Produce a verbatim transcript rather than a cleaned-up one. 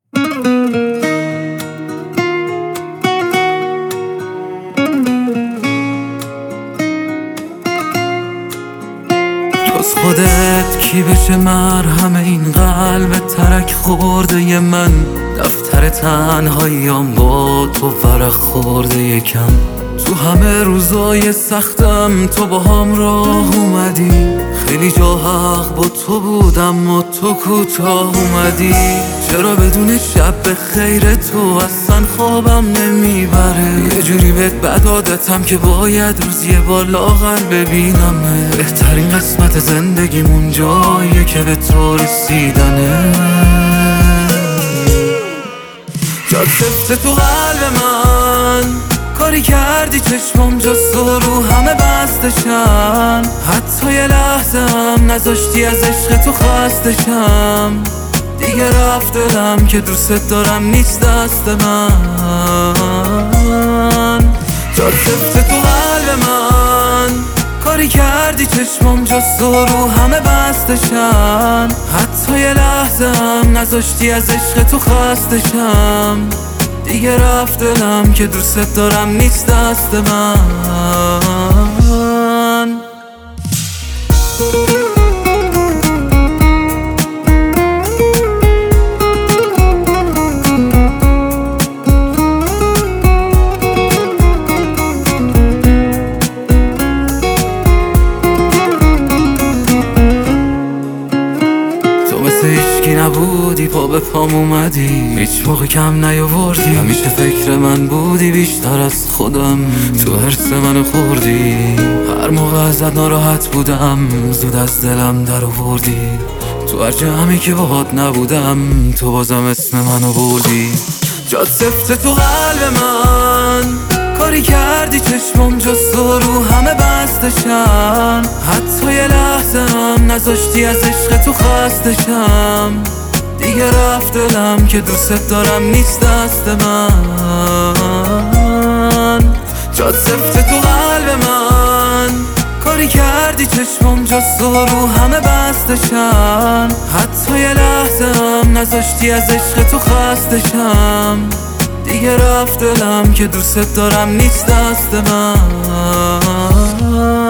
جز خودت کی بشه مرهم این قلب ترک خورده من؟ دفتر تنهاییام با تو ورق خورده یکم. تو همه روزای سختم تو با هم راه اومدی، خیلی جا حق با تو بودم و تو کوتاه اومدی. چرا بدون شب به خیر تو اصلا خوابم نمیبره؟ یه جوری بهت بد عادتم که باید روز یه بار لاغر ببینم. بهترین قسمت زندگیمون جاییه که به تو رسیدنه. جات سفته تو قلب من، کاری کردی چشمم جز تو رو همه بستشم. حتی یه لحظه هم نذاشتی از عشق تو خستشم. دیگه رفت دلم که دوست دارم نیست دست من. جات سفته تو قلب من، کاری کردی چشمم جز تو رو همه بستشم. حتی یه لحظه هم نذاشتی از عشق تو خستشم. دیگه رفت دلم که دوست دارم نیست دست من. هیچکی نبودی، پا به پام اومدی، هیچ موقع کم نیاوردی. همیشه فکر من بودی بیشتر از خودم، تو حرص منو خوردی. هر موقع ازت ناراحت بودم زود از دلم در آوردی. تو هر جمعی که باهات نبودم تو بازم اسم منو بردی. جات سفته تو قلب من، کاری کردی چشمم جز تو رو همه بستشم. حتی یه لحظه هم نذاشتی از عشق تو خستشم. دیگه رفت دلم که دوست دارم نیست دست من. جات سفته تو قلب من، کاری کردی چشمم جز تو رو همه بستشم. حتی یه لحظه هم نذاشتی از عشق تو خستشم. دیگه رفت دلم که دوست دارم نیست دست من.